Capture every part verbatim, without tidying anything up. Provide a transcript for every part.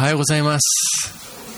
はようございます。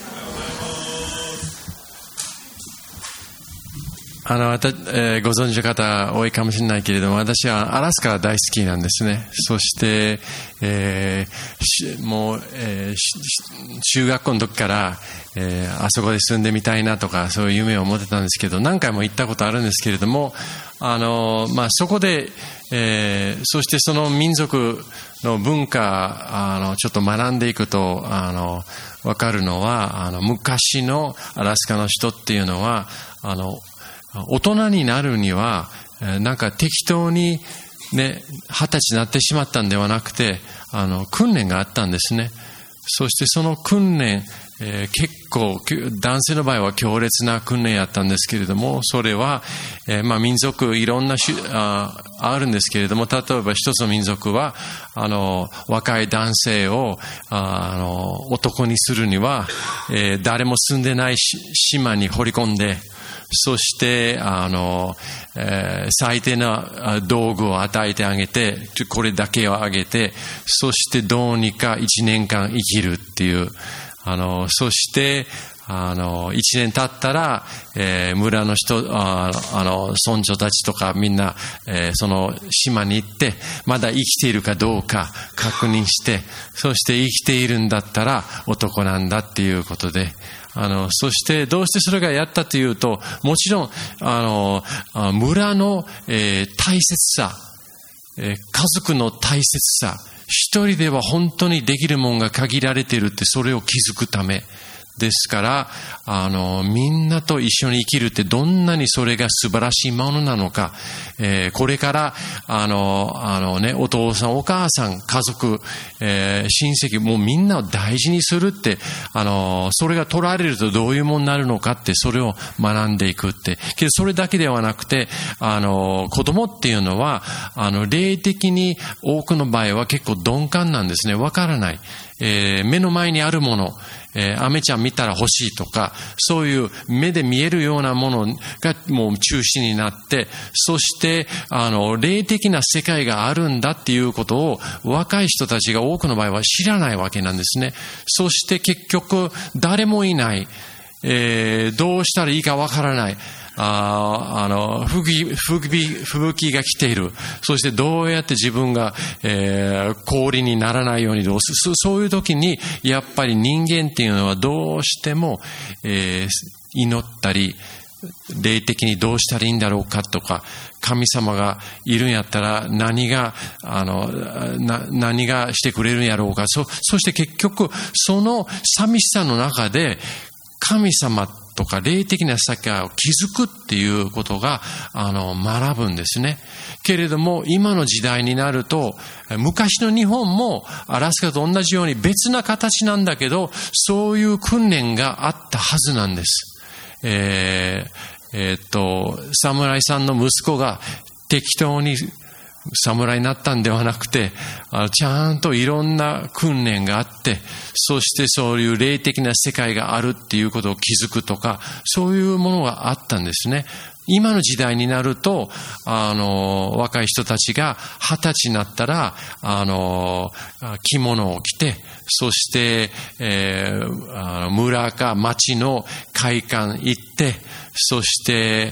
あの、えー、ご存知の方多いかもしれないけれども、私はアラスカが大好きなんですね。そして、えー、もう、えー、中学校の時から、えー、あそこで住んでみたいなとか、そういう夢を持ってたんですけど、何回も行ったことあるんですけれども、あの、まあ、そこで、えー、そしてその民族の文化、あの、ちょっと学んでいくと、あの、わかるのは、あの、昔のアラスカの人っていうのは、あの、大人になるには、なんか適当にね、二十歳になってしまったんではなくて、あの、訓練があったんですね。そしてその訓練、えー、結構、男性の場合は強烈な訓練やったんですけれども、それは、えー、まあ民族いろんな種あ、あるんですけれども、例えば一つの民族は、あの、若い男性を、ああの、男にするには、えー、誰も住んでない島に掘り込んで、そして、あの、えー、最低な道具を与えてあげて、これだけをあげて、そしてどうにか一年間生きるっていう、あの、そして、あの、一年経ったら、えー、村の人、あ, あの、村長たちとかみんな、えー、その島に行って、まだ生きているかどうか確認して、そして生きているんだったら男なんだっていうことで、あの、そしてどうしてそれがやったというと、もちろん、あの、村の、えー、大切さ、えー、家族の大切さ、一人では本当にできるものが限られているって、それを気づくためですから、あの、みんなと一緒に生きるってどんなにそれが素晴らしいものなのか、えー、これから、あの、あのね、お父さん、お母さん、家族、えー、親戚、もうみんなを大事にするって、あの、それが取られるとどういうものになるのかって、それを学んでいくって。けど、それだけではなくて、あの、子供っていうのは、あの、霊的に多くの場合は結構鈍感なんですね。わからない。えー、目の前にあるもの、えー、アメちゃん見たら欲しいとか、そういう目で見えるようなものがもう中心になって、そして、あの、霊的な世界があるんだっていうことを若い人たちが多くの場合は知らないわけなんですね。そして結局、誰もいない、えー、どうしたらいいかわからない。ああの、吹雪、吹雪、吹雪が来ている。そしてどうやって自分が、えー、氷にならないようにどうする。そういう時に、やっぱり人間っていうのはどうしても、えー、祈ったり、霊的にどうしたらいいんだろうかとか、神様がいるんやったら何が、あの、な、何がしてくれるんやろうか。そ、そして結局、その寂しさの中で、神様とか霊的な世界を築くっていうことが、あの、学ぶんですね。けれども、今の時代になると、昔の日本もアラスカと同じように別な形なんだけど、そういう訓練があったはずなんです。えー、えー、っと、侍さんの息子が適当に侍になったんではなくて、ちゃんといろんな訓練があって、そしてそういう霊的な世界があるっていうことを気づくとか、そういうものがあったんですね。今の時代になると、あの、若い人たちが二十歳になったら、あの、着物を着て、そして、えー、村か町の会館行って、そして、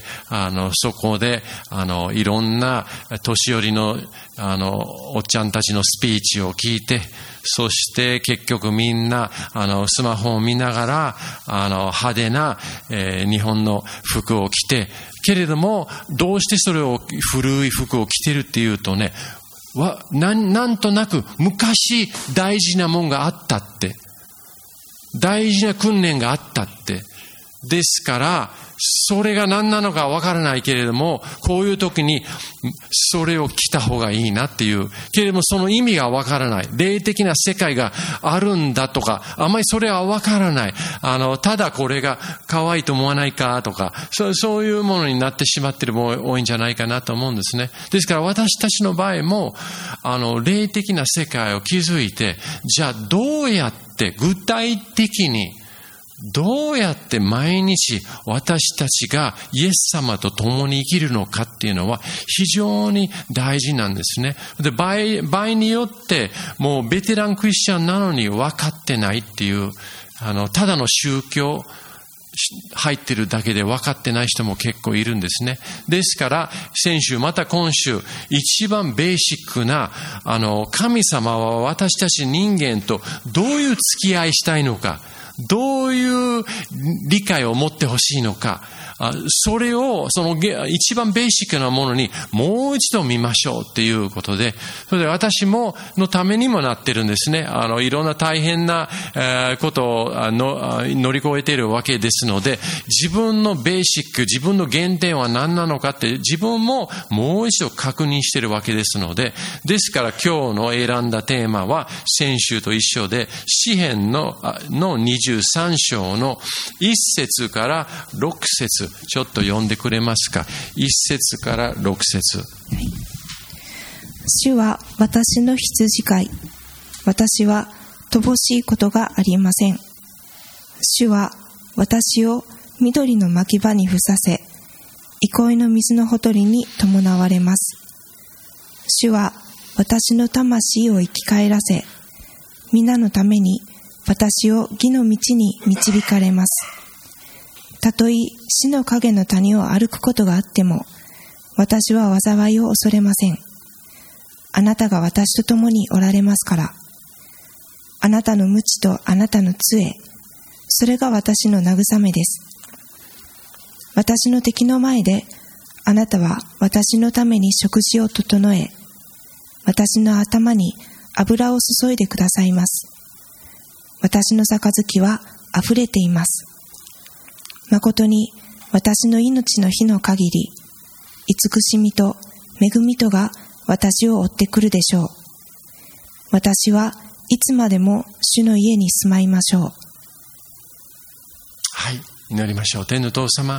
あの、そこで、あの、いろんな年寄りの、あの、おっちゃんたちのスピーチを聞いて、そして結局みんな、あの、スマホを見ながら、あの、派手な、えー、日本の服を着て、けれども、どうしてそれを古い服を着てるっていうとね、わ、なん、なんとなく昔大事なもんがあったって。大事な訓練があったって。ですから、それが何なのかわからないけれども、こういう時にそれを着た方がいいなっていう。けれどもその意味がわからない。霊的な世界があるんだとか、あまりそれはわからない。あの、ただこれが可愛いと思わないかとか、そう、そういうものになってしまっているものが多いんじゃないかなと思うんですね。ですから私たちの場合も、あの、霊的な世界を築いて、じゃあどうやって具体的にどうやって毎日私たちがイエス様と共に生きるのかっていうのは非常に大事なんですね。で、場合、場合によってもうベテランクリスチャンなのに分かってないっていう、あの、ただの宗教入ってるだけで分かってない人も結構いるんですね。ですから、先週また今週、一番ベーシックな、あの、神様は私たち人間とどういう付き合いしたいのか、どういう理解を持ってほしいのか、それを、その一番ベーシックなものにもう一度見ましょうっていうことで、それで私ものためにもなってるんですね。あの、いろんな大変なことをの乗り越えているわけですので、自分のベーシック、自分の原点は何なのかって自分ももう一度確認しているわけですので、ですから今日の選んだテーマは先週と一緒で、詩編ののにじゅうさん章のいっ節からろく節、ちょっと読んでくれますか。いっ節からろく節。 主は私の羊飼い。私は乏しいことがありません。主は私を緑の牧場に伏させ、憩いの水のほとりに伴われます。主は私の魂を生き返らせ、皆のために私を義の道に導かれます。たとえ死の影の谷を歩くことがあっても、私は災いを恐れません。あなたが私と共におられますから。あなたの鞭とあなたの杖、それが私の慰めです。私の敵の前で、あなたは私のために食事を整え、私の頭に油を注いでくださいます。私の杯は溢れています。誠に私の命の日の限り、慈しみと恵みとが私を追ってくるでしょう。私はいつまでも主の家に住まいましょう。 はい、祈りましょう。天の父様、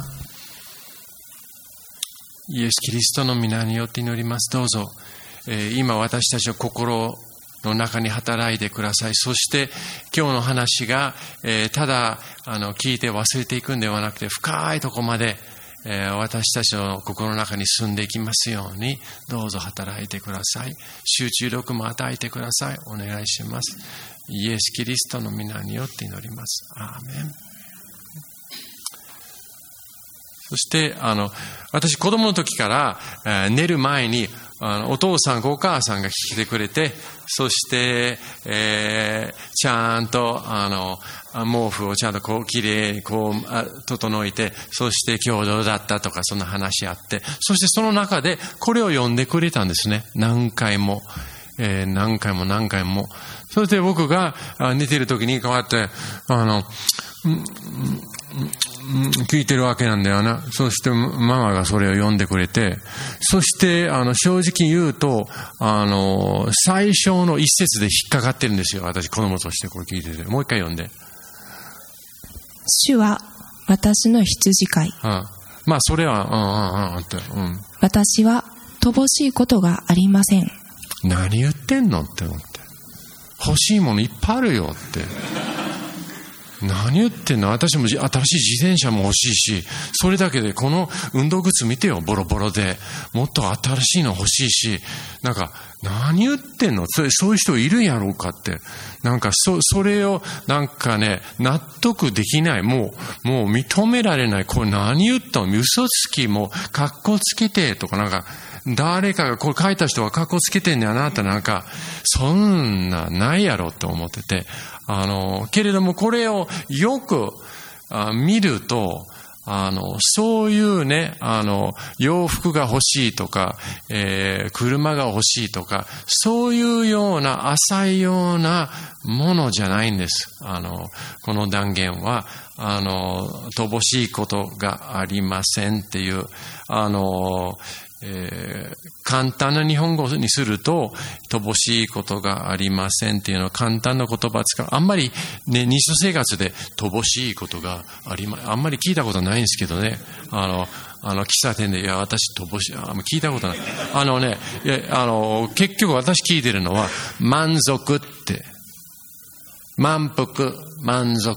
イエス・キリストの皆によって祈ります。どうぞ、えー、今私たちの心の中に働いてください。そして今日の話が、えー、ただあの聞いて忘れていくんではなくて、深いところまで、えー、私たちの心の中に住んでいきますように、どうぞ働いてください。集中力も与えてください。お願いします。イエス・キリストの皆によって祈ります。アーメン。そしてあの私子供の時から、えー、寝る前にあのお父さんかお母さんが来てくれて、そして、えー、ちゃんとあの毛布をちゃんとこうきれいにこう整えて、そして今日どうだったとかそんな話あって、そしてその中でこれを読んでくれたんですね。何回も、えー、何回も何回も。そして僕が寝てる時にこうやってあの、うん聞いてるわけなんだよな。そしてママがそれを読んでくれて、そしてあの正直言うとあの最初の一節で引っかかってるんですよ。私子供としてこれ聞いてて、もう一回読んで。 主は私の羊飼い。 ああ、まあそれはうんうんうんって、うん。私は乏しいことがありません。 何言ってんのって思って。欲しいものいっぱいあるよって。何言ってんの。私も新しい自転車も欲しいし、それだけでこの運動靴見てよ、ボロボロで。もっと新しいの欲しいし、なんか何言ってんの。それそういう人いるんやろうかって、なんかそそれをなんかね納得できない、もうもう認められない。これ何言ったの、嘘つき、もう格好つけてとか、なんか誰かがこれ書いた人は格好つけてんねやなって、なんかそんなないやろって思ってて、あのけれどもこれをよくあ見ると、あのそういうね、あの洋服が欲しいとか、えー、車が欲しいとか、そういうような浅いようなものじゃないんです。あのこの断言はあの乏しいことがありませんっていう、あのえー、簡単な日本語にすると乏しいことがありませんっていうのは簡単な言葉を使う。あんまりね、日常生活で乏しいことがありまあんまり聞いたことないんですけどね。あのあの喫茶店で、いや私乏しい、あんま聞いたことない。あのね、いやあの結局私聞いてるのは満足って、満腹、満足っ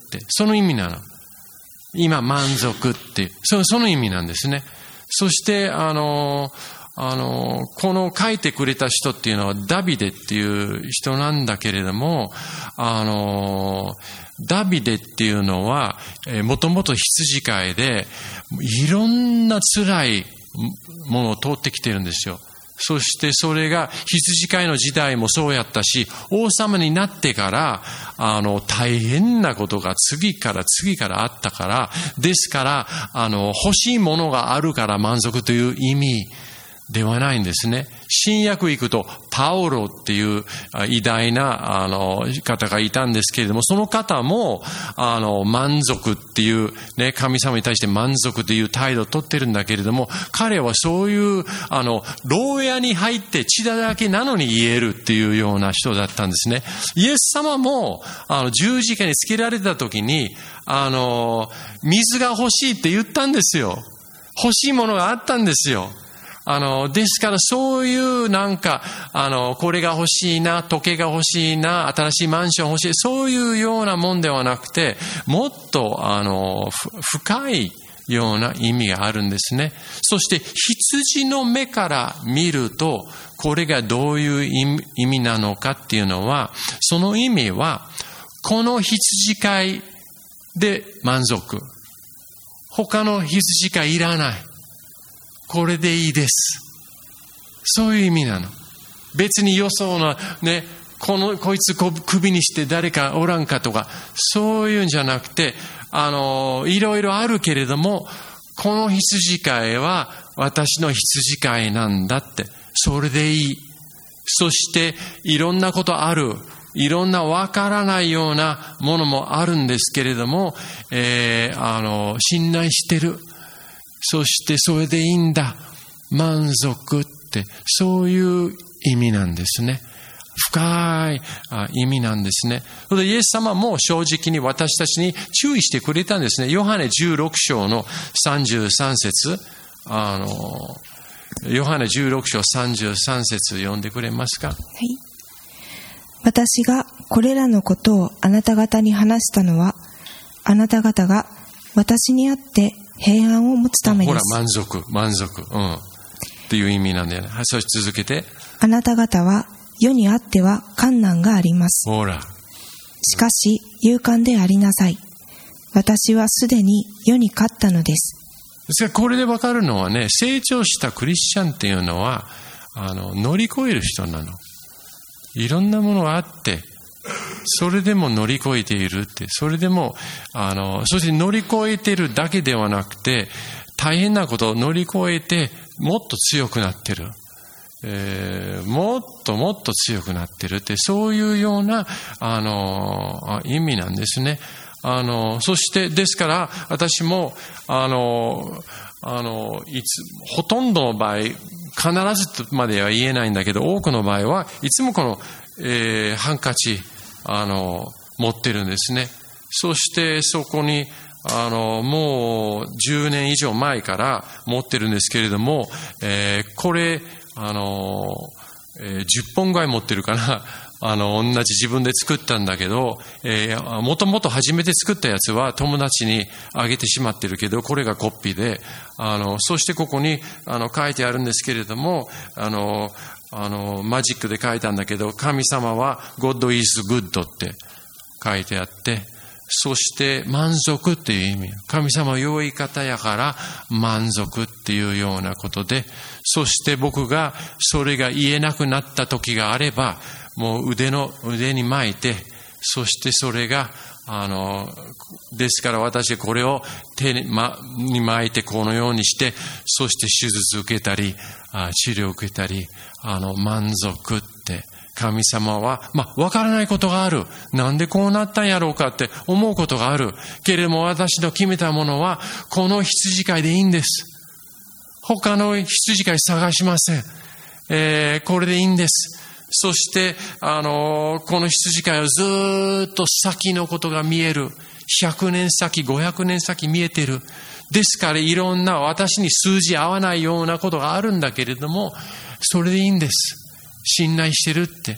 て、その意味なの。今満足っていう、その、その意味なんですね。そして、あの、あの、この書いてくれた人っていうのはダビデっていう人なんだけれども、あの、ダビデっていうのは、えー、もともと羊飼いで、いろんな辛いものを通ってきてるんですよ。そしてそれが羊飼いの時代もそうやったし、王様になってから、あの、大変なことが次から次からあったから、ですから、あの、欲しいものがあるから満足という意味ではないんですね。新約行くと、パウロっていう偉大な、あの、方がいたんですけれども、その方も、あの、満足っていう、ね、神様に対して満足という態度をとってるんだけれども、彼はそういう、あの、牢屋に入って血だらけなのに言えるっていうような人だったんですね。イエス様も、あの、十字架につけられた時に、あの、水が欲しいって言ったんですよ。欲しいものがあったんですよ。あの、ですからそういうなんか、あの、これが欲しいな、時計が欲しいな、新しいマンション欲しい、そういうようなもんではなくて、もっと、あの、深いような意味があるんですね。そして、羊の目から見ると、これがどういう意味なのかっていうのは、その意味は、この羊飼いで満足。他の羊飼いいらない。これでいいです。そういう意味なの。別によそうなね、このこいつ首にして誰かおらんかとか、そういうんじゃなくて、あのいろいろあるけれども、この羊飼いは私の羊飼いなんだって、それでいい。そしていろんなことある。いろんなわからないようなものもあるんですけれども、えー、あの信頼してる。そしてそれでいいんだ。満足って、そういう意味なんですね。深い意味なんですね。それでイエス様も正直に私たちに注意してくれたんですね。ヨハネじゅうろく章のさんじゅうさん節、あの、ヨハネじゅうろく章さんじゅうさん節読んでくれますか？はい。 私がこれらのことをあなた方に話したのは、あなた方が私にあって平安を持つためです。 ほら、満足、満足。うん。っていう意味なんだよね。はい、そして続けて。 あなた方は世にあっては困難があります。 ほら。 しかし、勇敢でありなさい。私はすでに世に勝ったのです。 ですから、これでわかるのはね、成長したクリスチャンっていうのは、あの、乗り越える人なの。いろんなものがあって、それでも乗り越えているって、それでも、あの、そして乗り越えているだけではなくて、大変なことを乗り越えて、もっと強くなってる。えー、もっともっと強くなってるって、そういうような、あの、意味なんですね。あの、そして、ですから、私も、あの、あの、いつ、ほとんどの場合、必ずまでは言えないんだけど、多くの場合はいつもこの、えー、ハンカチ、あの、持ってるんですね。そしてそこに、あの、もうじゅうねん以上前から持ってるんですけれども、えー、これ、あの、えー、じゅっぽんぐらい持ってるかな。あの、同じ自分で作ったんだけど、えー、もともと初めて作ったやつは友達にあげてしまってるけど、これがコピーで、あの、そしてここに、あの、書いてあるんですけれども、あの、あの、マジックで書いたんだけど、神様は God is good って書いてあって、そして満足っていう意味。神様は良い方やから満足っていうようなことで、そして僕がそれが言えなくなった時があれば、もう腕の、腕に巻いて、そしてそれが、あの、ですから私はこれを手に、ま、に巻いてこのようにして、そして手術受けたり、治療受けたり、あの、満足って、神様は、まあ、わからないことがある。なんでこうなったんやろうかって思うことがある。けれども私の決めたものは、この羊飼いでいいんです。他の羊飼い探しません。えー、これでいいんです。そして、あのー、この羊飼いはずーっと先のことが見える。ひゃくねん先、ごひゃくねん先見えてる。ですからいろんな私に数字合わないようなことがあるんだけれども、それでいいんです。信頼してるって。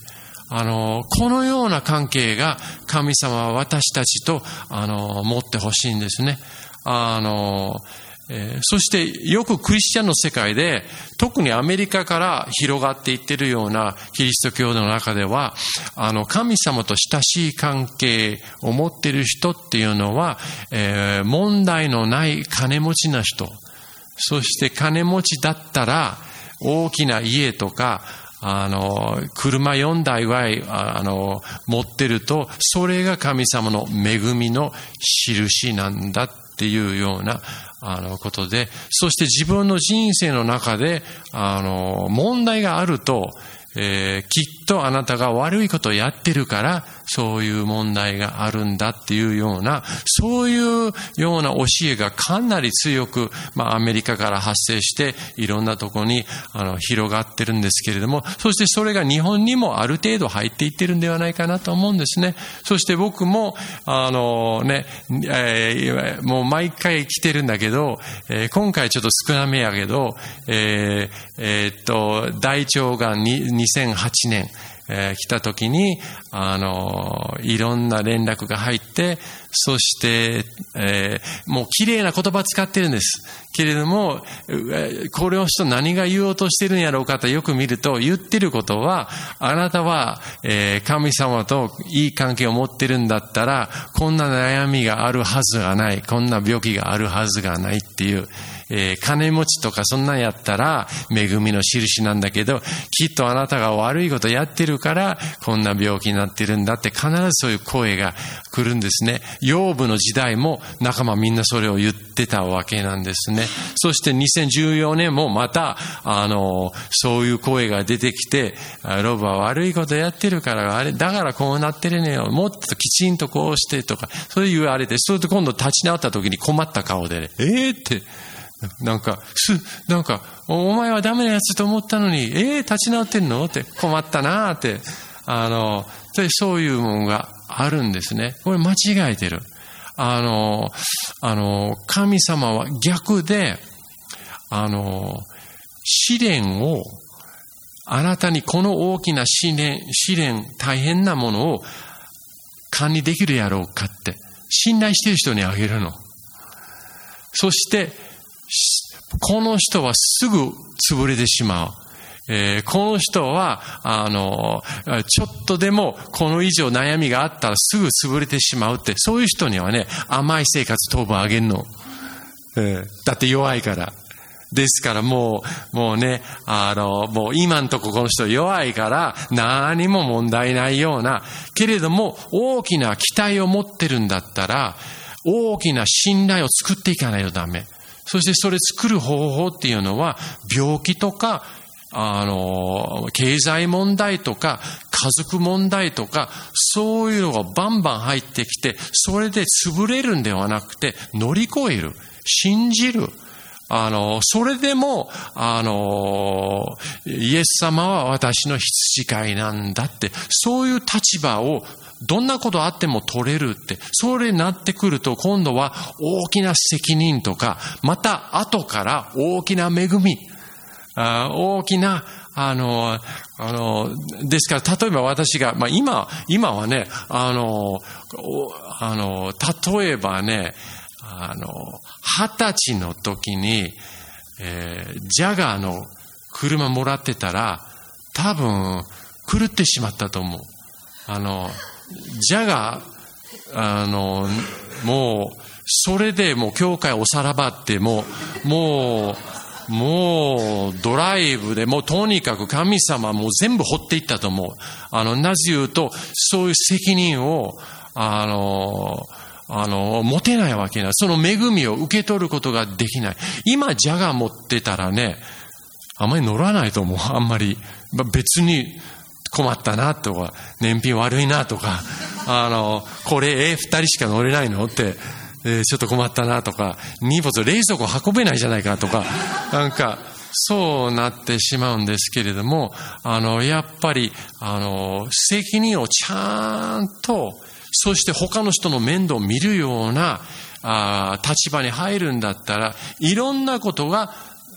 あの、このような関係が神様は私たちと、あの、持ってほしいんですね。あの、えー、そしてよくクリスチャンの世界で、特にアメリカから広がっていっているようなキリスト教の中では、あの、神様と親しい関係を持っている人っていうのは、えー、問題のない金持ちな人、そして金持ちだったら大きな家とか、あの、車よんだいは、あの、持ってると、それが神様の恵みの印なんだっていうような、あの、ことで、そして自分の人生の中で、あの、問題があると、えー、きっとあなたが悪いことをやってるから、そういう問題があるんだっていうような、そういうような教えがかなり強く、まあアメリカから発生して、いろんなところにあの広がってるんですけれども、そしてそれが日本にもある程度入っていってるんではないかなと思うんですね。そして僕も、あのね、えー、もう毎回来てるんだけど、えー、今回ちょっと少なめやけど、えーえー、っと、大腸がんににせんはちねん、えー、来た時に、あの、いろんな連絡が入って、そして、えー、もう綺麗な言葉使ってるんです。けれども、これを人何が言おうとしてるんやろうかとよく見ると、言ってることは、あなたは、えー、神様といい関係を持ってるんだったら、こんな悩みがあるはずがない、こんな病気があるはずがないっていう、えー、金持ちとかそんなんやったら恵みの印なんだけど、きっとあなたが悪いことやってるからこんな病気になってるんだって必ずそういう声が来るんですね。ヨブの時代も仲間みんなそれを言ってたわけなんですね。そしてにせんじゅうよねんもまたあのそういう声が出てきて、ロブは悪いことやってるからあれだからこうなってるねよ、もっときちんとこうしてとかそう言われて、それと今度立ち直った時に困った顔でね、えーってなんか、す、なんか、お前はダメなやつと思ったのに、えー、立ち直ってんのって困ったなーって、あの、そういうものがあるんですね。これ間違えてる。あの、あの、神様は逆で、あの、試練を、あなたにこの大きな試練、試練、大変なものを管理できるやろうかって、信頼している人にあげるの。そして、この人はすぐ潰れてしまう。えー、この人は、あの、ちょっとでもこの以上悩みがあったらすぐ潰れてしまうって、そういう人にはね、甘い生活当分あげんの。えー、だって弱いから。ですからもう、もうね、あの、もう今んとここの人弱いから何も問題ないような、けれども大きな期待を持ってるんだったら、大きな信頼を作っていかないとダメ。そしてそれ作る方法っていうのは、病気とか、あの、経済問題とか、家族問題とか、そういうのがバンバン入ってきて、それで潰れるんではなくて、乗り越える。信じる。あの、それでも、あの、イエス様は私の羊飼いなんだって、そういう立場をどんなことあっても取れるって、それになってくると今度は大きな責任とか、また後から大きな恵み、あ大きな、あの、あの、ですから、例えば私が、まあ今、今はね、あの、あの、例えばね、あの、二十歳の時に、えー、ジャガーの車もらってたら、多分、狂ってしまったと思う。あの、ジャガー、あの、もう、それでもう教会おさらばって、もう、もう、もう、ドライブでもうとにかく神様もう全部掘っていったと思う。あの、なぜ言うと、そういう責任を、あの、あの、持てないわけな。その恵みを受け取ることができない。今、ジャガー持ってたらね、あんまり乗らないと思う。あんまり。別に困ったなとか、燃費悪いなとか、あの、これ、え、二人しか乗れないのって、えー、ちょっと困ったなとか、荷物、冷蔵庫運べないじゃないかとか、なんか、そうなってしまうんですけれども、あの、やっぱり、あの、責任をちゃんと、そして他の人の面倒を見るようなあ立場に入るんだったら、いろんなことが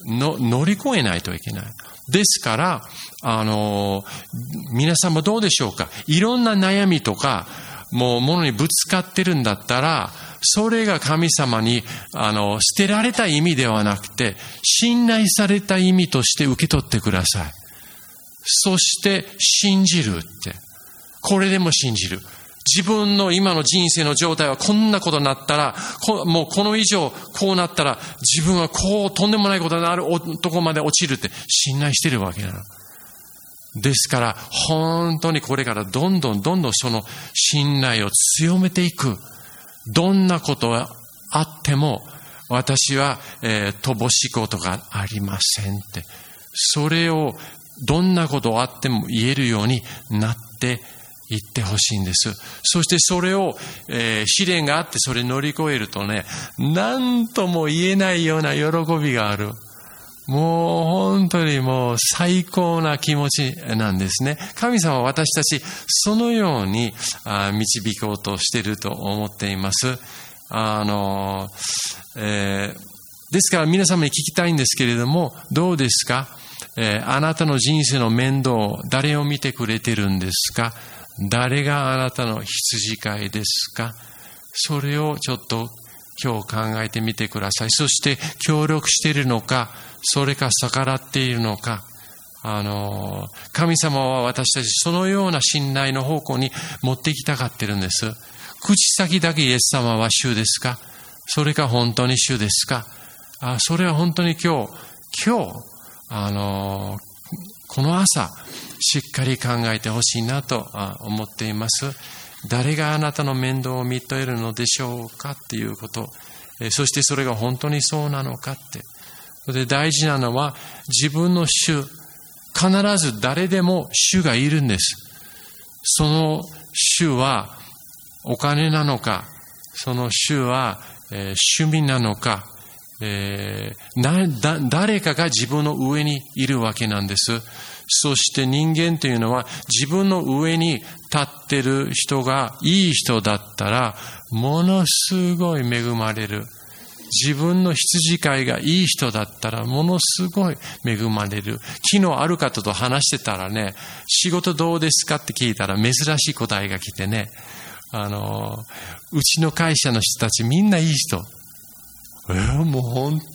の乗り越えないといけない。ですから、あの、皆さんもどうでしょうか。いろんな悩みとか、もうものにぶつかってるんだったら、それが神様に、あの、捨てられた意味ではなくて、信頼された意味として受け取ってください。そして、信じるって。これでも信じる。自分の今の人生の状態はこんなことになったら、もうこの以上こうなったら、自分はこうとんでもないことになるとこまで落ちるって信頼してるわけなの。ですから、本当にこれからどんどんどんどんその信頼を強めていく。どんなことがあっても、私は、えー、乏しいことがありませんって。それを、どんなことがあっても言えるようになって言ってほしいんです。そしてそれを、えー、試練があってそれ乗り越えるとね、何とも言えないような喜びがある。もう本当にもう最高な気持ちなんですね。神様は私たちそのようにあ導こうとしていると思っています。あの、えー、ですから皆様に聞きたいんですけれども、どうですか？えー、あなたの人生の面倒を誰を見てくれてるんですか？誰があなたの羊飼いですか？それをちょっと今日考えてみてください。そして協力しているのか、それか逆らっているのか。あの、神様は私たちそのような信頼の方向に持っていきたがってるんです。口先だけイエス様は主ですか？それか本当に主ですか？あ、それは本当に今日、今日、あの、この朝、しっかり考えてほしいなと思っています。誰があなたの面倒を見とれるのでしょうかっていうこと。そしてそれが本当にそうなのかって。で、大事なのは自分の主、必ず誰でも主がいるんです。その主はお金なのか、その主は、えー、趣味なのか、えー、なだ誰かが自分の上にいるわけなんです。そして人間というのは自分の上に立ってる人がいい人だったらものすごい恵まれる。自分の羊飼いがいい人だったらものすごい恵まれる。昨日ある方と話してたらね、仕事どうですかって聞いたら珍しい答えが来てね、あの、うちの会社の人たちみんないい人。えー、もうほん、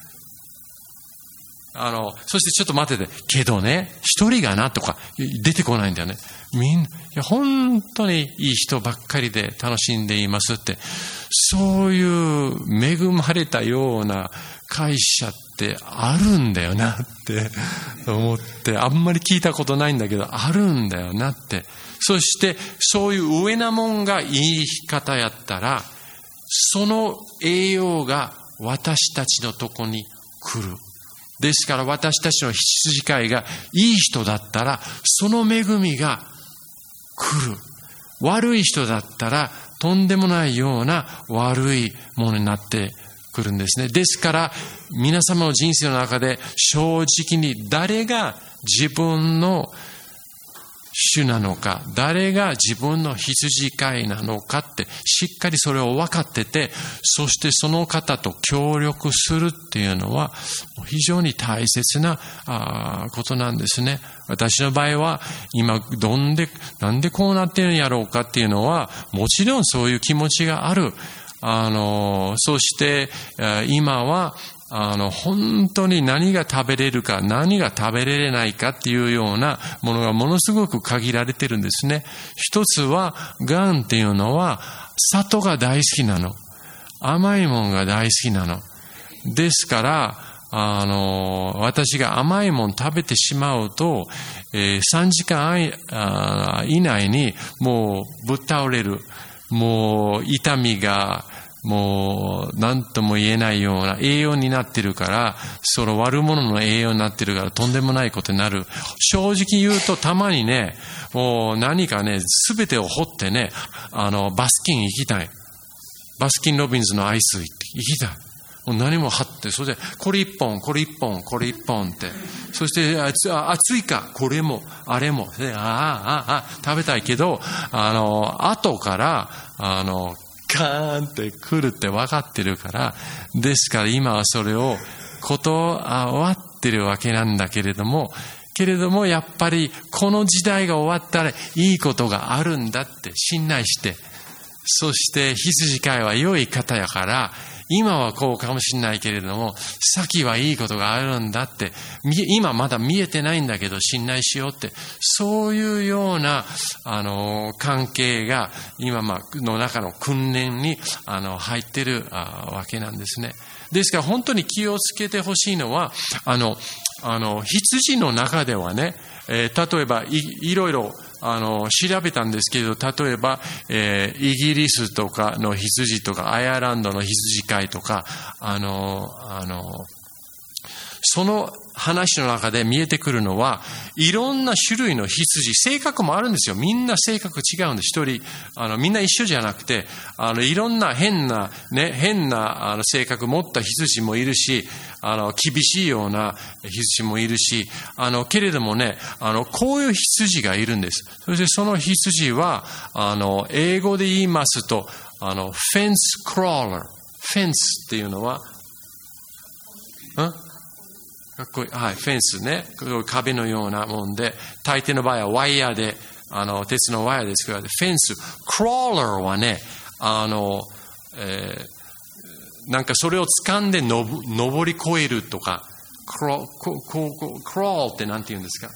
あの、そしてちょっと待ってて、けどね、一人がなとか出てこないんだよね。みんな、いや、本当にいい人ばっかりで楽しんでいますって、そういう恵まれたような会社ってあるんだよなって思って、あんまり聞いたことないんだけど、あるんだよなって。そして、そういう上なもんがいい方やったら、その栄養が私たちのとこに来る。ですから私たちの羊飼いがいい人だったら、その恵みが来る。悪い人だったら、とんでもないような悪いものになってくるんですね。ですから、皆様の人生の中で正直に誰が自分の主なのか、誰が自分の羊飼いなのかってしっかりそれを分かってて、そしてその方と協力するっていうのは非常に大切なことなんですね。私の場合は今どんでなんでこうなってるんやろうかっていうのはもちろんそういう気持ちがある。あのそして今はあの、本当に何が食べれるか、何が食べれないかっていうようなものがものすごく限られてるんですね。一つは、がんっていうのは、砂糖が大好きなの。甘いもんが大好きなの。ですから、あの、私が甘いもん食べてしまうと、えー、さんじかん以内にもうぶっ倒れる。もう痛みが、もう何とも言えないような栄養になってるから、その悪者の栄養になってるからとんでもないことになる。正直言うとたまにね、もう何かね、すべてを掘ってね、あの、バスキン行きたい。バスキンロビンズのアイス行きたい。もう何も貼って、それで、これ一本、これ一本、これ一本って。そして、暑いか、これも、あれも。で、ああ、ああ、食べたいけど、あの、後から、あの、カーンって来るって分かってるから、ですから今はそれをことは終わってるわけなんだけれども、けれどもやっぱりこの時代が終わったらいいことがあるんだって信頼して、そして羊飼いは良い方やから、今はこうかもしれないけれども、先はいいことがあるんだって、今まだ見えてないんだけど信頼しようって、そういうような、あの、関係が今まあの中の訓練に、あの、入ってるわけなんですね。ですから本当に気をつけてほしいのは、あの、あの、羊の中ではね、えー、例えばい、いろいろ、あの、調べたんですけど、例えば、えー、イギリスとかの羊とか、アイアランドの羊飼いとか、あの、あの、その話の中で見えてくるのは、いろんな種類の羊、性格もあるんですよ。みんな性格違うんです。一人、あの、みんな一緒じゃなくて、あの、いろんな変な、ね、変な、あの、性格持った羊もいるし、あの、厳しいような羊もいるし、あの、けれどもね、あの、こういう羊がいるんです。そしてその羊は、あの、英語で言いますと、あの、フェンスクローラー。フェンスっていうのは、んかっこいい。はい、フェンスね。壁のようなもんで、大抵の場合はワイヤーで、あの、鉄のワイヤーですけど、フェンス。クローラーはね、あの、えー、なんかそれを掴んでのぼ登り越えるとか、クロ、こここクロールってなんて言うんですか？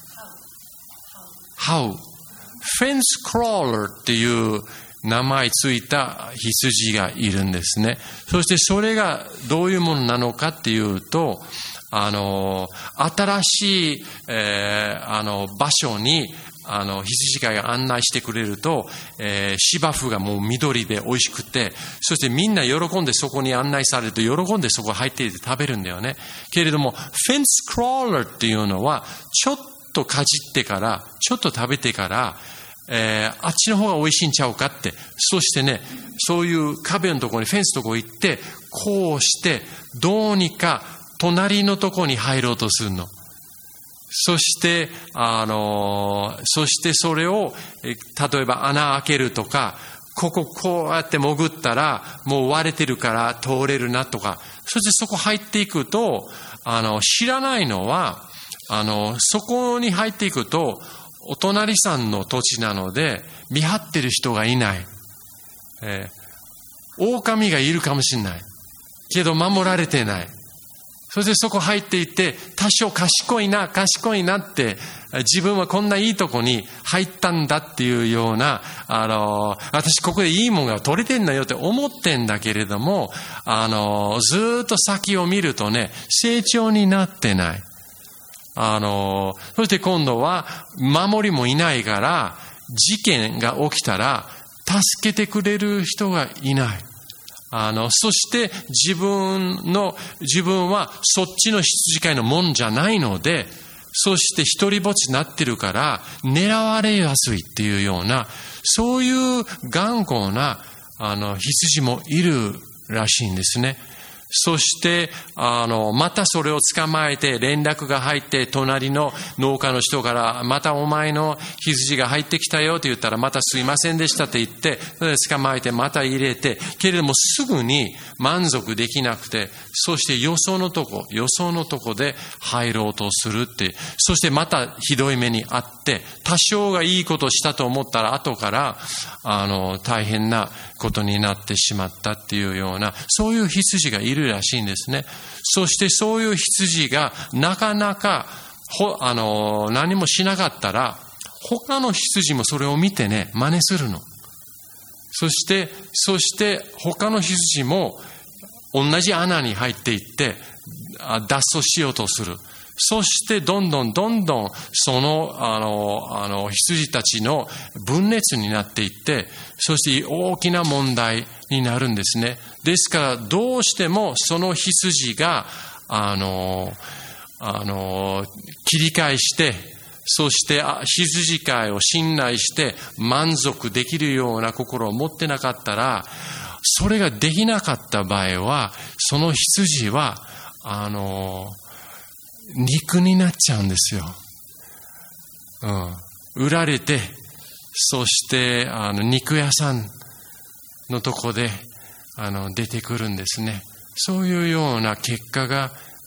How? フェンスクローラーっていう名前ついた羊がいるんですね。そしてそれがどういうものなのかっていうと、あの、新しい、えー、あの、場所に、あの、羊飼いが案内してくれると、えー、芝生がもう緑で美味しくて、そしてみんな喜んでそこに案内されると、喜んでそこ入っていて食べるんだよね。けれども、フェンスクローラーっていうのは、ちょっとかじってから、ちょっと食べてから、えー、あっちの方が美味しいんちゃうかって。そしてね、そういう壁のところに、フェンスのところに行って、こうして、どうにか、隣のとこに入ろうとするの。そして、あの、そしてそれを、例えば穴開けるとか、こここうやって潜ったら、もう割れてるから通れるなとか、そしてそこ入っていくと、あの、知らないのは、あの、そこに入っていくと、お隣さんの土地なので、見張ってる人がいない。えー、狼がいるかもしれない。けど守られてない。そしてそこ入っていって、多少賢いな、賢いなって、自分はこんないいとこに入ったんだっていうような、あの、私ここでいいものが取れてんだよって思ってんだけれども、あの、ずーっと先を見るとね、成長になってない。あの、そして今度は守りもいないから、事件が起きたら、助けてくれる人がいない。あの、そして自分の、自分はそっちの羊飼いのもんじゃないので、そして一人ぼっちになってるから狙われやすいっていうような、そういう頑固な、あの、羊もいるらしいんですね。そして、あの、またそれを捕まえて連絡が入って、隣の農家の人から、またお前の羊が入ってきたよって言ったら、またすいませんでしたって言って、それで捕まえて、また入れて、けれどもすぐに満足できなくて、そして予想のとこ、予想のとこで入ろうとするって、そしてまたひどい目にあって、多少がいいことしたと思ったら、後から、あの、大変なことになってしまったっていうような、そういう羊がいるらしいんですね。そしてそういう羊がなかなかほあの何もしなかったら、他の羊もそれを見てね、真似するの。そしてそして他の羊も同じ穴に入っていって脱走しようとする。そしてどんどんどんどんそのあのあの羊たちの分裂になっていって、そして大きな問題になるんですね。ですからどうしてもその羊があのあの切り返して、そして羊飼いを信頼して満足できるような心を持ってなかったら、それができなかった場合は、その羊はあの肉になっちゃうんですよ。うん、売られて、そしてあの肉屋さんのとこであの出てくるんですね。そういうような結果が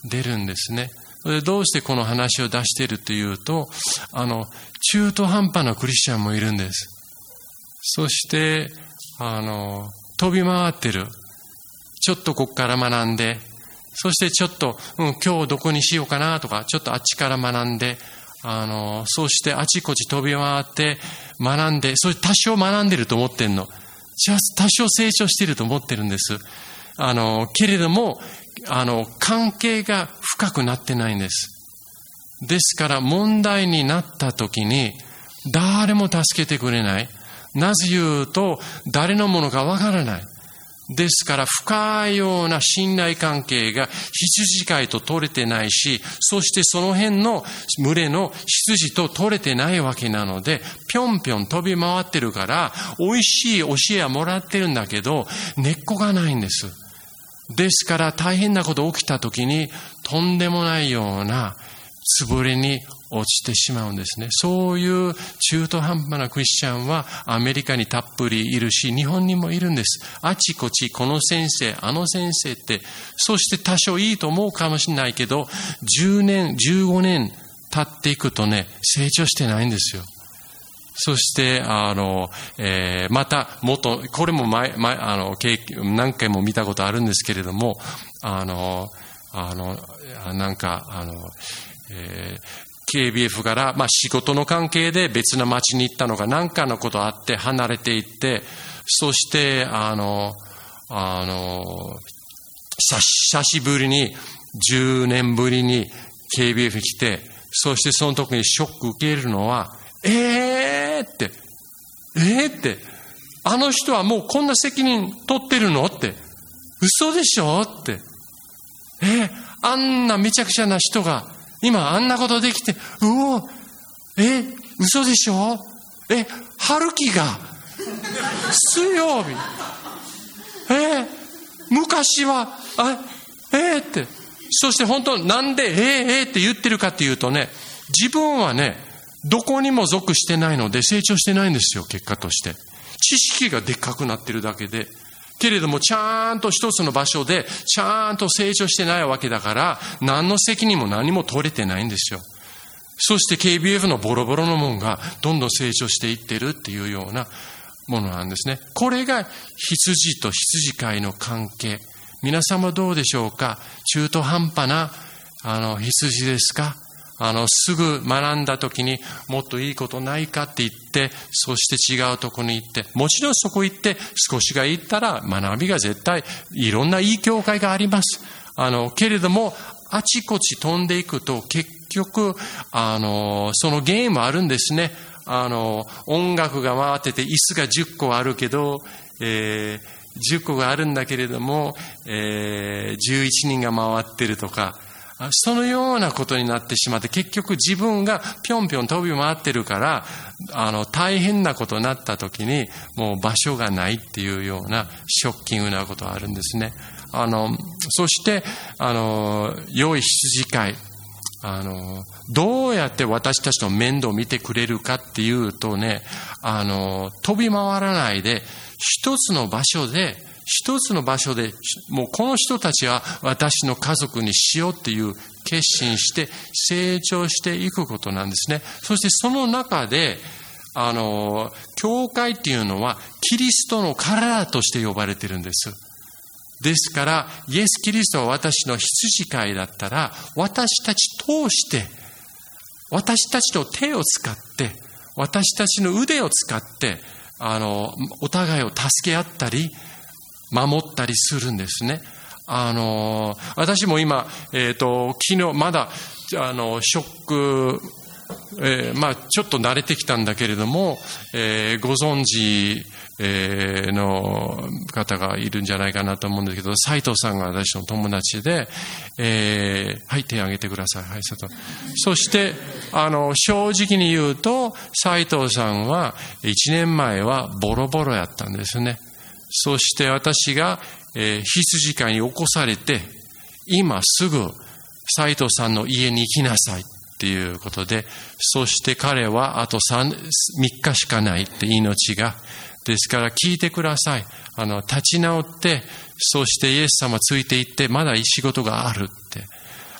出るんですね。でどうしてこの話を出しているというと、あの、中途半端なクリスチャンもいるんです。そして、あの、飛び回ってる。ちょっとここから学んで、そしてちょっと、うん、今日どこにしようかなとか、ちょっとあっちから学んで、あの、そしてあちこち飛び回って学んで、それ多少学んでると思ってんの。じゃあ多少成長してると思ってるんです。あの、けれども、あの、関係が深くなってないんです。ですから問題になった時に、誰も助けてくれない。なぜ言うと、誰のものかわからない。ですから深いような信頼関係が羊飼いと取れてないし、そしてその辺の群れの羊と取れてないわけなので、ぴょんぴょん飛び回ってるから、美味しい教えはもらってるんだけど、根っこがないんです。ですから大変なこと起きた時に、とんでもないようなつぶれに落ちてしまうんですね。そういう中途半端なクリスチャンはアメリカにたっぷりいるし、日本にもいるんです。あちこちこの先生、あの先生って、そして多少いいと思うかもしれないけど、じゅうねん、じゅうごねん経っていくとね、成長してないんですよ。そして、あの、えー、また元、これも前、前、あの、何回も見たことあるんですけれども、あの、あの、なんか、あの、えーケービーエフ から、まあ、仕事の関係で別な町に行ったのが何かのことあって離れていって、そして、あの、あの、久しぶりに、じゅうねんぶりに ケービーエフ に来て、そしてその時にショック受けるのは、えーって、えーって、あの人はもうこんな責任取ってるのって、嘘でしょって、えー、あんなめちゃくちゃな人が、今あんなことできて、うお、え、嘘でしょ？え、春樹が、水曜日、え、昔は、あ、えー、って、そして本当なんで、えー、えー、って言ってるかっていうとね、自分はね、どこにも属してないので成長してないんですよ、結果として。知識がでっかくなってるだけで。けれどもちゃんと一つの場所でちゃんと成長してないわけだから、何の責任も何も取れてないんですよ。そして ケービーエフ のボロボロのもんがどんどん成長していってるっていうようなものなんですね。これが羊と羊飼いの関係。皆様どうでしょうか？中途半端なあの羊ですか？あの、すぐ学んだ時にもっといいことないかって言って、そして違うところに行って、もちろんそこ行って少しが行ったら学びが絶対いろんないい教会があります。あの、けれども、あちこち飛んでいくと結局、あの、そのゲームあるんですね。あの、音楽が回ってて椅子がじゅっこあるけど、えー、じゅっこがあるんだけれども、えー、じゅういちにんが回ってるとか、そのようなことになってしまって、結局自分がぴょんぴょん飛び回ってるから、あの、大変なことになった時に、もう場所がないっていうようなショッキングなことがあるんですね。あの、そして、あの、良い羊飼い。あの、どうやって私たちの面倒を見てくれるかっていうとね、あの、飛び回らないで、一つの場所で、一つの場所で、もうこの人たちは私の家族にしようっていう決心して成長していくことなんですね。そしてその中で、あの、教会っていうのはキリストの体として呼ばれているんです。ですから、イエス・キリストは私の羊飼いだったら、私たち通して、私たちの手を使って、私たちの腕を使って、あの、お互いを助け合ったり、守ったりするんですね。あの、私も今、えっと、昨日まだ、あの、ショック、えー、まあ、ちょっと慣れてきたんだけれども、えー、ご存知、えー、の方がいるんじゃないかなと思うんですけど、斉藤さんが私の友達で、えー、はい、手を挙げてください。はい、斉藤。そして、あの、正直に言うと、斉藤さんはいちねんまえはボロボロやったんですね。そして私が、えー、羊飼いに起こされて、今すぐ斉藤さんの家に行きなさいっていうことで、そして彼はあとさん、みっかしかないって命が。ですから聞いてください。あの、立ち直って、そしてイエス様ついていって、まだ仕事があるって。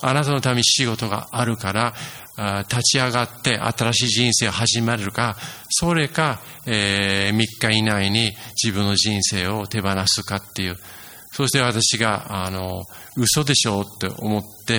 あなたのために仕事があるから、立ち上がって新しい人生を始めるか、それか、えー、みっか以内に自分の人生を手放すかっていう。そして私が、あの、嘘でしょって思って、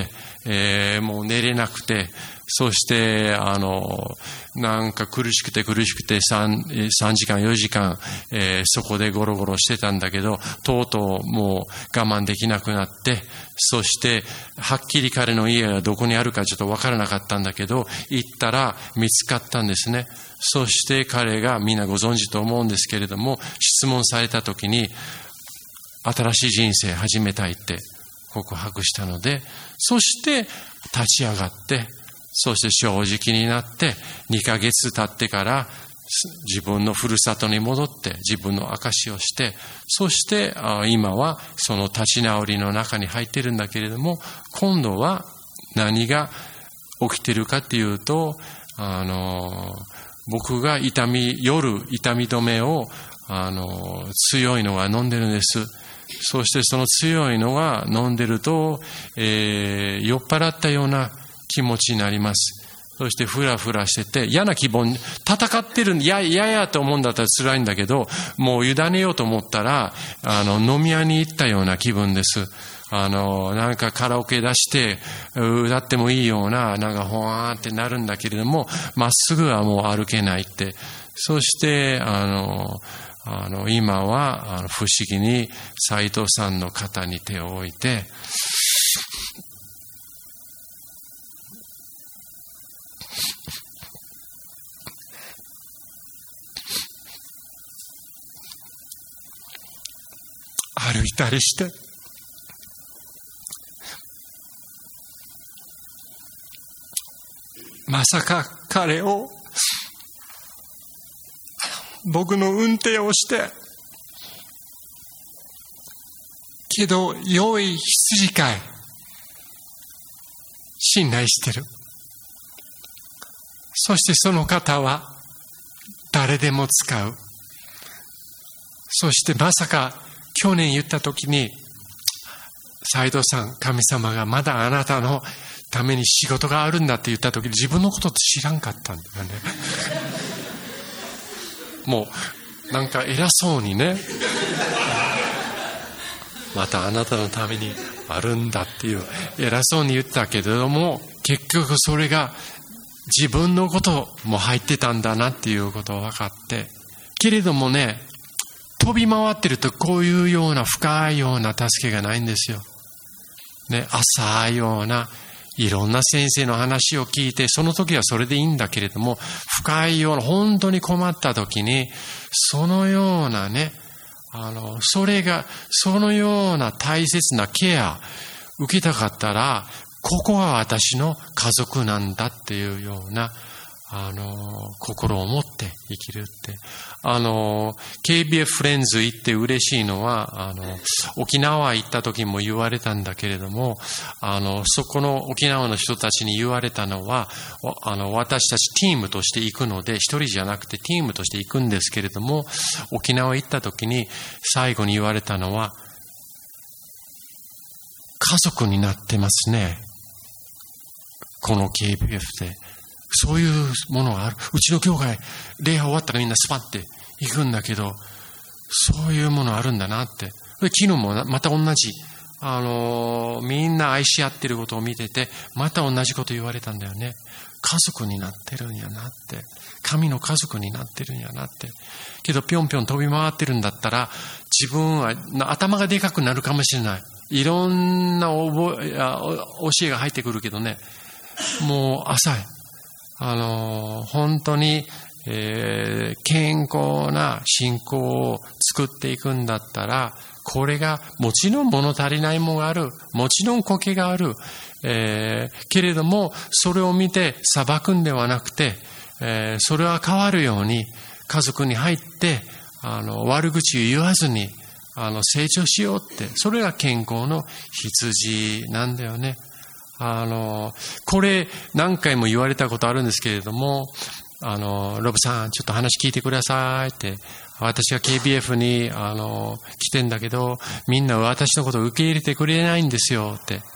えー、もう寝れなくて、そして、あの、なんか苦しくて苦しくて3、3時間、よじかん、えー、そこでゴロゴロしてたんだけど、とうとうもう我慢できなくなって、そして、はっきり彼の家がどこにあるかちょっとわからなかったんだけど、行ったら見つかったんですね。そして彼がみんなご存知と思うんですけれども、質問された時に、新しい人生始めたいって告白したので、そして立ち上がって、そして正直になって、にかげつ経ってから自分のふるさとに戻って自分の証しをして、そして今はその立ち直りの中に入っているんだけれども、今度は何が起きているかっていうと、あの、僕が痛み、夜痛み止めを、あの、強いのが飲んでるんです。そしてその強いのが飲んでると、えー、酔っ払ったような気持ちになります。そしてフラフラしてて、嫌な気分、戦ってるんで、いやいややと思うんだったら辛いんだけど、もう委ねようと思ったら、あの、飲み屋に行ったような気分です。あの、なんかカラオケ出して、歌ってもいいような、なんかほわーってなるんだけれども、まっすぐはもう歩けないって。そして、あの、あの、今は、あの、不思議に斉藤さんの肩に手を置いて、歩いたりして、まさか彼を僕の運転をして、けど良い羊飼い、信頼してる。そしてその方は誰でも使う。そしてまさか去年言った時に、斉藤さん、神様がまだあなたのために仕事があるんだって言った時に自分のこと知らんかったんだよね。もうなんか偉そうにね、またあなたのためにあるんだっていう偉そうに言ったけれども、結局それが自分のことも入ってたんだなっていうことを分かって、けれどもね、飛び回ってるとこういうような深いような助けがないんですよ。ね、浅いようないろんな先生の話を聞いて、その時はそれでいいんだけれども、深いような本当に困った時に、そのようなね、あの、それが、そのような大切なケア受けたかったら、ここが私の家族なんだっていうような、あの、心を持って生きるって。あの、ケービーエフ フレンズ行って嬉しいのは、あの、沖縄行った時も言われたんだけれども、あの、そこの沖縄の人たちに言われたのは、あの、私たちチームとして行くので、一人じゃなくてチームとして行くんですけれども、沖縄行った時に最後に言われたのは、家族になってますね。この ケービーエフ で。そういうものがある。うちの教会、礼拝終わったらみんなスパって行くんだけど、そういうものあるんだなって。昨日もまた同じ、あのー、みんな愛し合ってることを見てて、また同じこと言われたんだよね。家族になってるんやなって。神の家族になってるんやなって。けど、ぴょんぴょん飛び回ってるんだったら、自分は頭がでかくなるかもしれない。いろんな覚え、教えが入ってくるけどね、もう浅い。あの、本当に、えー、健康な信仰を作っていくんだったら、これがもちろん物足りないものがある。もちろん苔がある。えー、けれども、それを見て裁くんではなくて、えー、それは変わるように家族に入って、あの、悪口を言わずに、あの、成長しようって、それが健康の羊なんだよね。あの、これ何回も言われたことあるんですけれども、あの、ロブさん、ちょっと話聞いてくださいって、私が ケービーエフ に、あの、来てんだけど、みんな私のことを受け入れてくれないんですよって。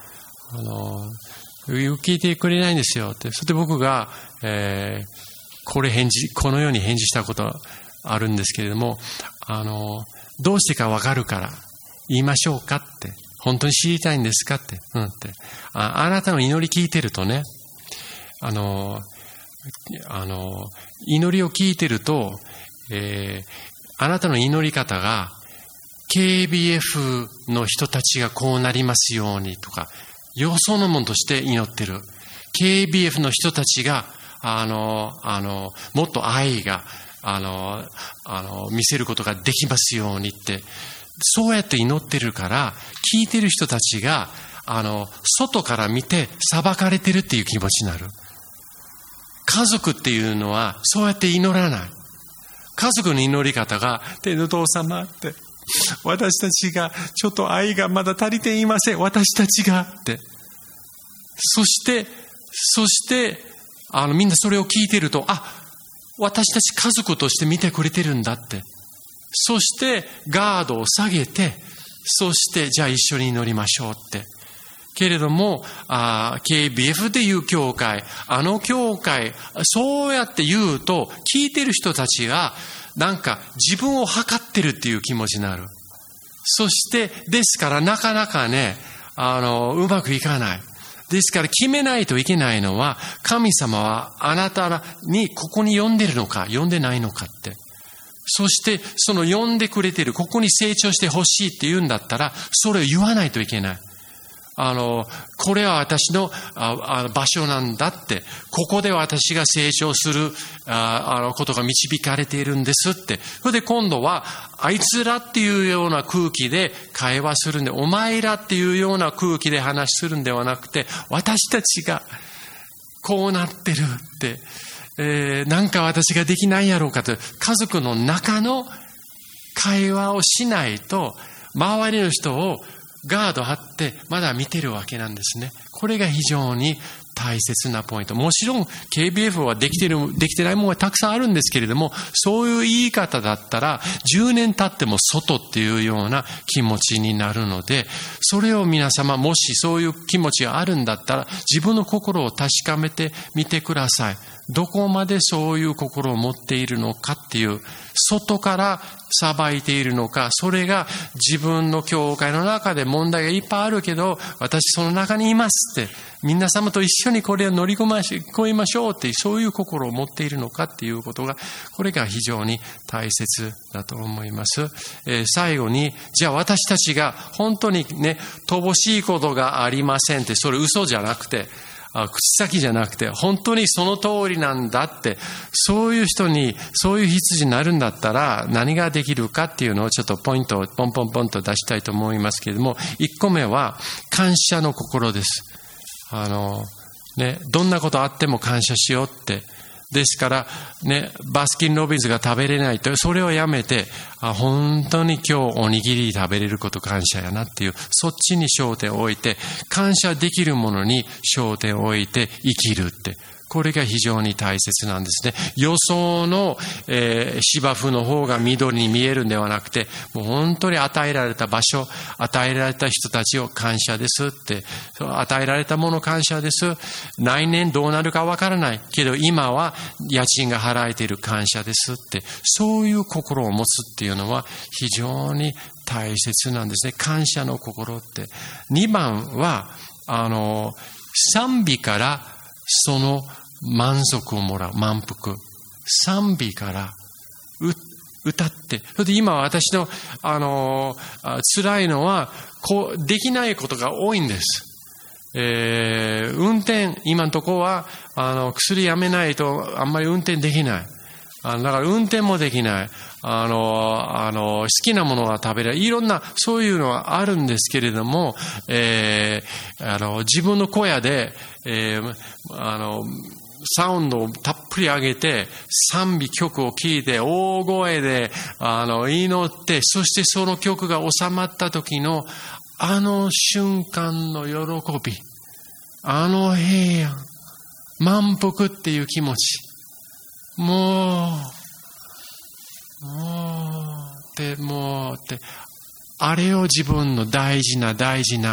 あの、聞いてくれないんですよって。それで僕が、えー、これ返事、このように返事したことあるんですけれども、あの、どうしてかわかるから言いましょうかって。本当に知りたいんですかって。うんって。あ、あなたの祈り聞いてるとね、あの、あの、祈りを聞いてると、えー、あなたの祈り方が ケービーエフ の人たちがこうなりますようにとか、よそのものとして祈ってる。ケービーエフ の人たちが、あの、あの、もっと愛が、あの、あの、見せることができますようにって、そうやって祈ってるから、聞いてる人たちが、あの、外から見て裁かれてるっていう気持ちになる。家族っていうのは、そうやって祈らない。家族の祈り方が、天の父様って、私たちが、ちょっと愛がまだ足りていません。私たちが、って。そして、そして、あの、みんなそれを聞いてると、あ、私たち家族として見てくれてるんだって。そして、ガードを下げて、そして、じゃあ一緒に祈りましょうって。けれども、あ ケービーエフ でいう教会、あの教会、そうやって言うと、聞いてる人たちが、なんか自分を測ってるっていう気持ちになる。そして、ですからなかなかね、あの、うまくいかない。ですから決めないといけないのは、神様はあなたにここに呼んでるのか、呼んでないのかって。そして、その呼んでくれてる、ここに成長してほしいって言うんだったら、それを言わないといけない。あの、これは私のああ場所なんだって、ここで私が成長するああのことが導かれているんですって。それで今度は、あいつらっていうような空気で会話するんで、お前らっていうような空気で話するんではなくて、私たちがこうなってるって、えー、なんか私ができないやろうかと、家族の中の会話をしないと、周りの人をガード張ってまだ見てるわけなんですね。これが非常に大切なポイント。もちろん ケービーエフ はできてる、できてないものがたくさんあるんですけれども、そういう言い方だったらじゅうねん経っても外っていうような気持ちになるので、それを皆様もしそういう気持ちがあるんだったら自分の心を確かめてみてください。どこまでそういう心を持っているのかっていう、外から裁いているのか、それが自分の教会の中で問題がいっぱいあるけど、私その中にいますって、皆様と一緒にこれを乗り越えましょうって、そういう心を持っているのかっていうことが、これが非常に大切だと思います。えー、最後に、じゃあ私たちが本当にね、乏しいことがありませんって、それ嘘じゃなくて、あ口先じゃなくて、本当にその通りなんだって、そういう人に、そういう羊になるんだったら、何ができるかっていうのをちょっとポイントをポンポンポンと出したいと思いますけれども、一個目は、感謝の心です。あの、ね、どんなことあっても感謝しようって。ですから、ね、バスキンロビンズが食べれないと、それをやめて、あ、本当に今日おにぎり食べれること感謝やなっていう、そっちに焦点を置いて、感謝できるものに焦点を置いて生きるって。これが非常に大切なんですね。予想の、えー、芝生の方が緑に見えるんではなくて、もう本当に与えられた場所、与えられた人たちを感謝ですって、与えられたもの感謝です。来年どうなるかわからないけど、今は家賃が払えている感謝ですって、そういう心を持つっていうのは非常に大切なんですね。感謝の心って。にばんは、あの、賛美からその満足をもらう、満腹。賛美から歌って。それで今私の、あの、辛いのは、こう、できないことが多いんです。えー、運転、今のところは、あの、薬やめないとあんまり運転できない。あのだから運転もできない。あの、あの、好きなものが食べれない。いろんな、そういうのはあるんですけれども、えー、あの、自分の小屋で、えー、あの、サウンドをたっぷり上げて、賛美曲を聴いて、大声で、あの、祈って、そしてその曲が収まった時の、あの瞬間の喜び、あの平安、満腹っていう気持ち、もう、もう、って、もう、って、あれを自分の大事な大事な、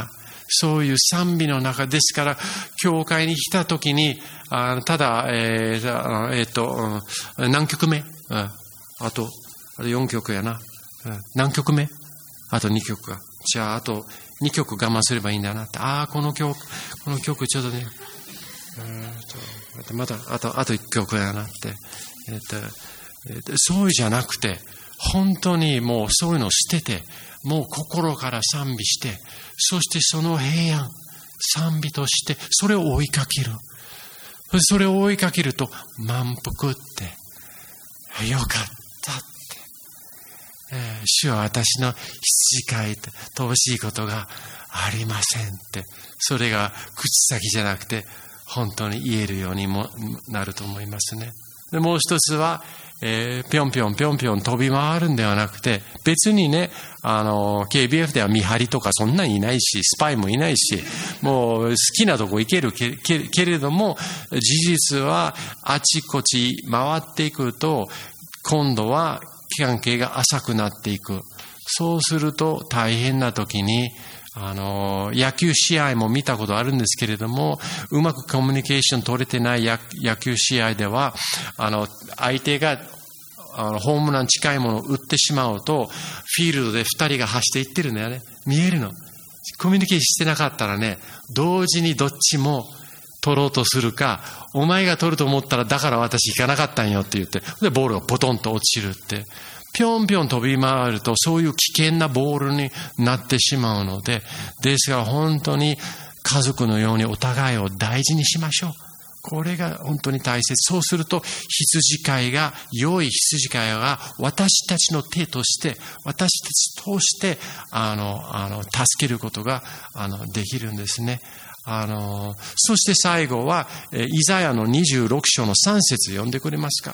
そういう賛美の中ですから、教会に来たときに、あただ、えーえー、と、何曲目、うん、あと、あとよんきょくやな。うん、何曲目あとにきょくか。じゃあ、あとにきょく我慢すればいいんだなって。ああ、この曲、この曲ちょっとね、えー、とまた、あと、あといっきょくやなって。えーとえー、とそうじゃなくて、本当にもうそういうのを捨てて、もう心から賛美して、そしてその平安、賛美として、それを追いかける。それを追いかけると、満腹って、よかったって。えー、主は私の羊飼いって乏しいことがありませんって。それが口先じゃなくて、本当に言えるようにもなると思いますね。で、もう一つは、えー、ぴょんぴょんぴょんぴょん飛び回るんではなくて、別にね、あの、ケービーエフ では見張りとかそんなんいないし、スパイもいないし、もう好きなとこ行けるけ、け、けれども、事実はあちこち回っていくと、今度は関係が浅くなっていく。そうすると大変な時に、あの、野球試合も見たことあるんですけれども、うまくコミュニケーション取れてない野球試合では、あの、相手が、あの、ホームラン近いものを打ってしまうと、フィールドで二人が走っていってるんだよね。見えるの。コミュニケーションしてなかったらね、同時にどっちも取ろうとするか、お前が取ると思ったらだから私行かなかったんよって言って、で、ボールがポトンと落ちるって。ぴょんぴょん飛び回るとそういう危険なボールになってしまうので、ですから本当に家族のようにお互いを大事にしましょう。これが本当に大切。そうすると羊飼いが、良い羊飼いが私たちの手として、私たち通して、あの、あの、助けることが、あの、できるんですね。あの、そして最後は、イザヤのにじゅうろく章のさん節読んでくれますか。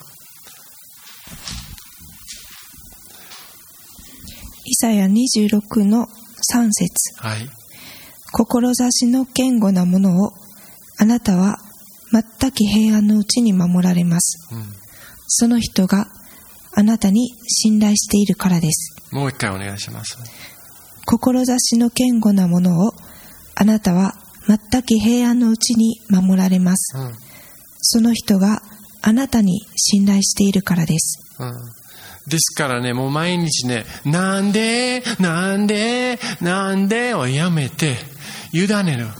イザヤにじゅうろくのさん節。 はい。 志の堅固なものをあなたは全く平安のうちに守られます、うん、その人があなたに信頼しているからです。 もう一回お願いします。 志の堅固なものをあなたは全く平安のうちに守られます、うん、その人があなたに信頼しているからです、 うん、ですからね、もう毎日ね、なんでなんでなんでをやめて委ねる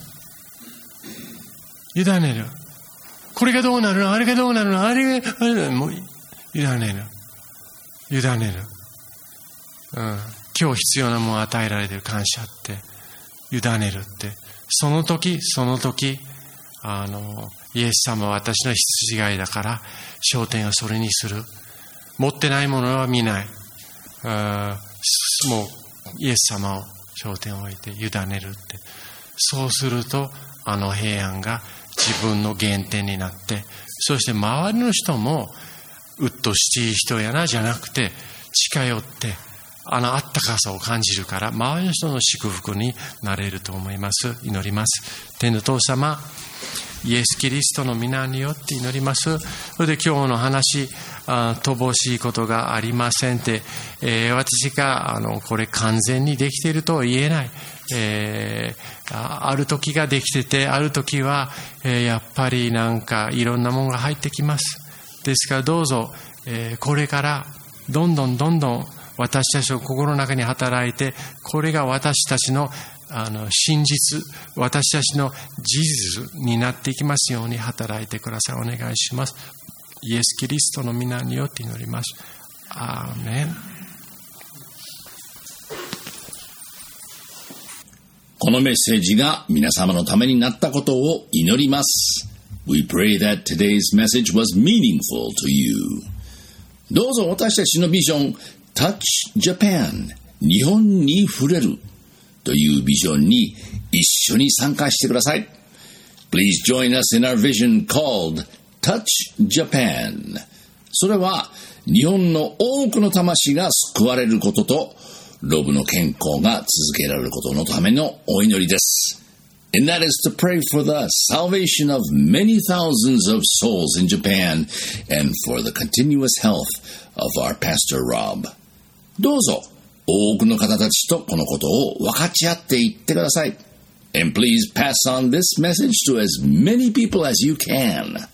委ねる。これがどうなるの、あれがどうなるの、あれが、あれがもう委ねる。委ねる。うん。今日必要なものを与えられている感謝って、委ねるって。その時、その時、あの、イエス様は私の羊飼いだから、焦点はそれにする。持ってないものは見ない。あもう、イエス様を焦点を置いて委ねるって。そうすると、あの平安が自分の原点になって、そして周りの人もうっとしい人やなじゃなくて、近寄ってあのあったかさを感じるから、周りの人の祝福になれると思います。祈ります。天の父様、イエス・キリストの皆によって祈ります。それで今日の話、あ乏しいことがありませんって、えー、私があのこれ完全にできているとは言えない。えー、ある時ができてて、ある時は、えー、やっぱりなんかいろんなものが入ってきます。ですからどうぞ、えー、これからどんどんどんどん私たちの心の中に働いて、これが私たちのあの真実、私たちの事実になっていきますように働いてください。お願いします。イエス・キリストの皆によって祈ります。アーメン。 このメッセージが皆様のためになったことを祈ります。We pray that today's message was meaningful to you. どうぞ私たちのビジョン Touch Japan 日本に触れるというビジョンに一緒に参加してください。Please join us in our vision called Touch Japan. それは日本の多くの魂が救われることとロブの健康が続けられることのためのお祈りです。And that is to pray for the salvation of many thousands of souls in Japan and for the continuous health of our Pastor Rob. どうぞ多くの方たちとこのことを分かち合っていってください。 And please pass on this message to as many people as you can.